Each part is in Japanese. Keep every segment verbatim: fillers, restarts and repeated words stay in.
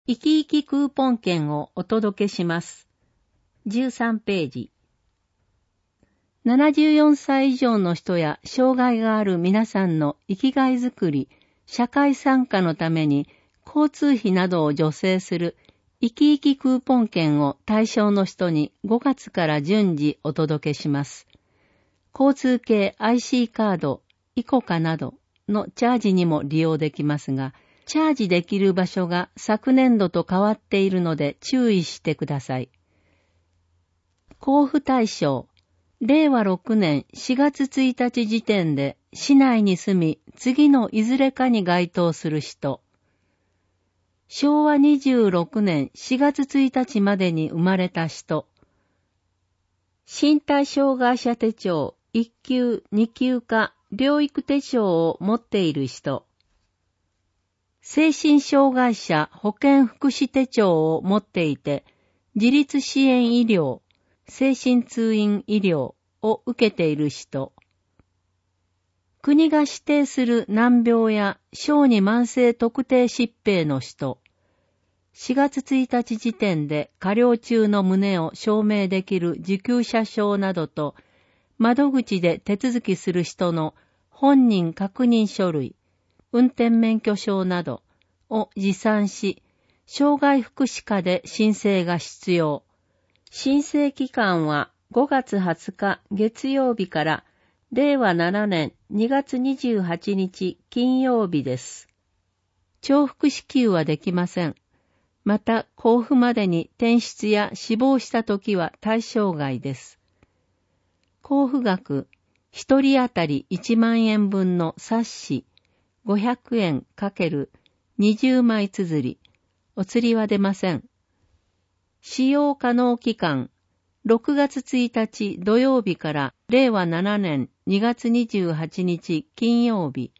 生き生きクーポン券をお届けします。じゅうさんページ。ななじゅうよんさい以上の人や障害がある皆さんの生きがいづくり、社会参加のために交通費などを助成する生き生きクーポン券を対象の人にごがつから順次お届けします。交通系 アイシー カード、イコカなどのチャージにも利用できますが、チャージできる場所が昨年度と変わっているので注意してください。交付対象、れいわろくねんしがつついたち時点で市内に住み、次のいずれかに該当する人。しょうわにじゅうろくねんしがつついたちまでに生まれた人。身体障害者手帳いっきゅう、にきゅうか療育手帳を持っている人。精神障害者保健福祉手帳を持っていて、自立支援医療、精神通院医療を受けている人。国が指定する難病や小児慢性特定疾病の人。しがつついたち時点で加療中の旨を証明できる受給者証などと、窓口で手続きする人の本人確認書類、運転免許証などを持参し、障害福祉課で申請が必要。申請期間はごがつはつか月曜日かられいわななねんにがつにじゅうはちにち金曜日です。重複支給はできません。また、交付までに転出や死亡したときは対象外です。交付額、一人当たりいちまんえんぶんの冊子、ごひゃくえん×にじゅうまい綴り、お釣りは出ません。使用可能期間、ろくがつついたち土曜日かられいわななねんにがつにじゅうはちにち金曜日。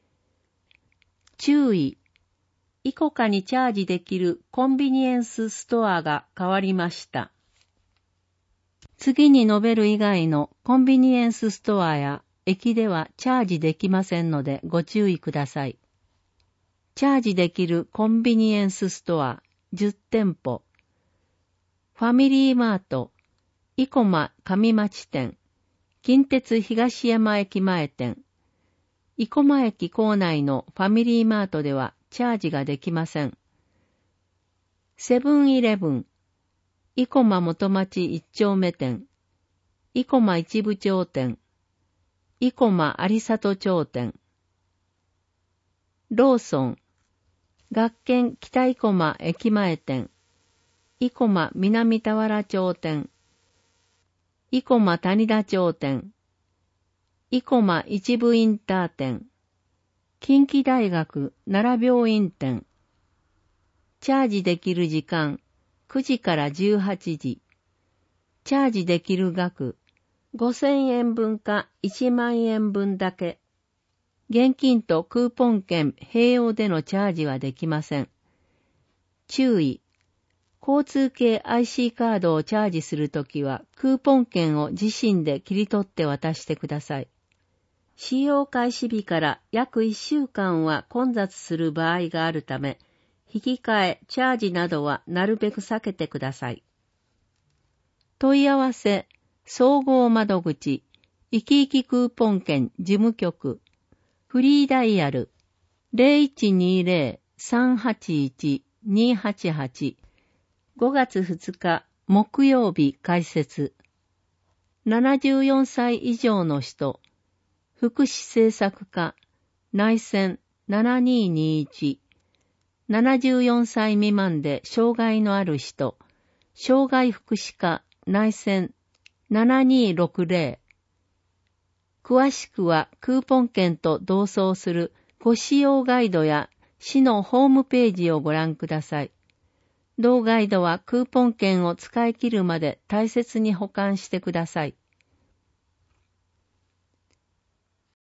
注意。イコカにチャージできるコンビニエンスストアが変わりました。次に述べる以外のコンビニエンスストアや駅ではチャージできませんのでご注意ください。チャージできるコンビニエンスストアじゅってんぽ。ファミリーマート、イコマ上町店、近鉄東山駅前店。生駒駅構内のファミリーマートではチャージができません。セブンイレブン、生駒元町一丁目店、生駒一部町店、生駒有里町店。ローソン、学研北生駒駅前店、生駒南田原町店、生駒谷田町店、生駒一部インター店、近畿大学奈良病院店。チャージできる時間、くじからじゅうはちじ。チャージできる額、ごせんえんぶんかいちまんえんぶんだけ。現金とクーポン券併用でのチャージはできません。注意。交通系 アイシー カードをチャージするときは、クーポン券を自身で切り取って渡してください。使用開始日から約いっしゅうかんは混雑する場合があるため、引き換え、チャージなどはなるべく避けてください。問い合わせ、総合窓口、いきいきクーポン券事務局、フリーダイヤル ゼロいちにゼロ さんはちいち にはちはち ごがつふつか木曜日開設。ななじゅうよんさい以上の人、福祉政策課、内線ななにーにーいち、ななじゅうよんさい未満で障害のある人、障害福祉課、内線ななにーろくゼロ。詳しくはクーポン券と同走するご使用ガイドや市のホームページをご覧ください。同ガイドはクーポン券を使い切るまで大切に保管してください。